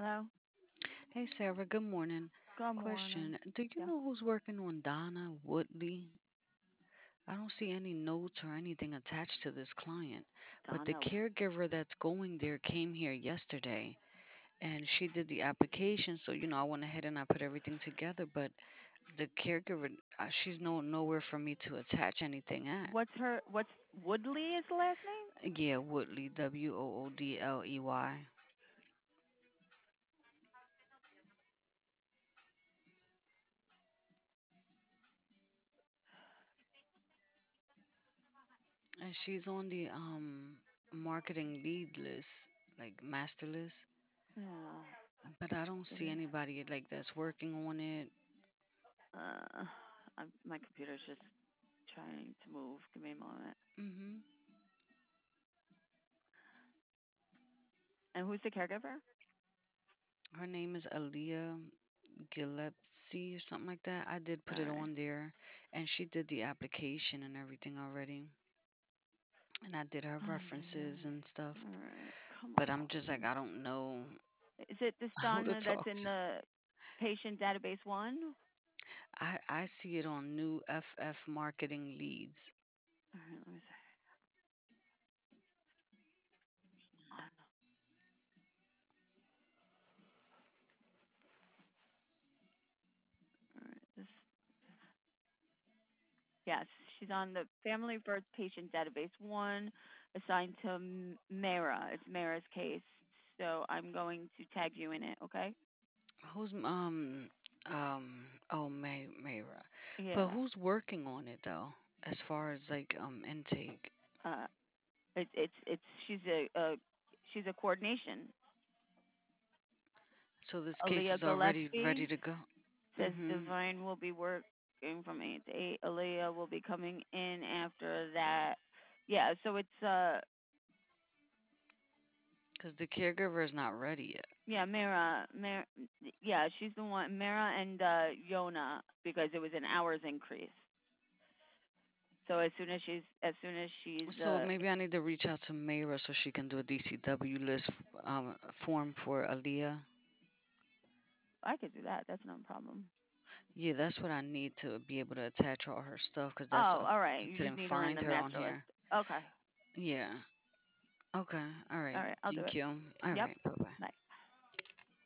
Hello. Hey Sarah, good morning. Good morning. Question: Do you Yeah. know who's working on Donna Woodley? I don't see any notes or anything attached to this client, but the Donna. caregiver that's going there came here yesterday and she did the application. So, I went ahead and I put everything together, but the caregiver, she's nowhere for me to attach anything at. What's Woodley is the last name? Yeah, Woodley, Woodley. And she's on the marketing lead list, like master list. Yeah. But I don't see anybody like that's working on it. Uh, my computer's just trying to move. Give me a moment. Hmm. And who's the caregiver? Her name is Aaliyah Gillespie or something like that. I did All put it right. on there, and she did the application and everything already. And I did her Ay, ay, references ay. and stuff. All right. Come But I'm just like, on. I don't know Is it this who to Donna that's talk in to. the patient database one? I see it on new FF marketing leads. All right. Let me see. All right. Yes, she's on the Family First Patient Database one, assigned to Mara. It's Mara's case, so I'm going to tag you in it. Okay? Who's oh Mayra. But Yeah. who's working on it though? As far as like intake. Uh, it's she's a coordination. So this case Aaliyah is already ready Gillespie to go. says Mhm. Divine will be working from 8 to 8. Aaliyah will be coming in after that. Yeah. So it's Because the caregiver is not ready yet. yeah, Mara, yeah, she's the one, Mara and Yona, because it was an hours increase. So as soon as she's So maybe I need to reach out to Mayra so she can do a DCW list form for Aaliyah. I could do that. That's no problem. Yeah, that's what I need to be able to attach all her stuff because that's Oh, all right. I You just didn't need her in find the her on master list. here. Okay. Yeah. Okay. All All right. right. I'll do Thank it. you. All Yep. right. Bye bye. Bye.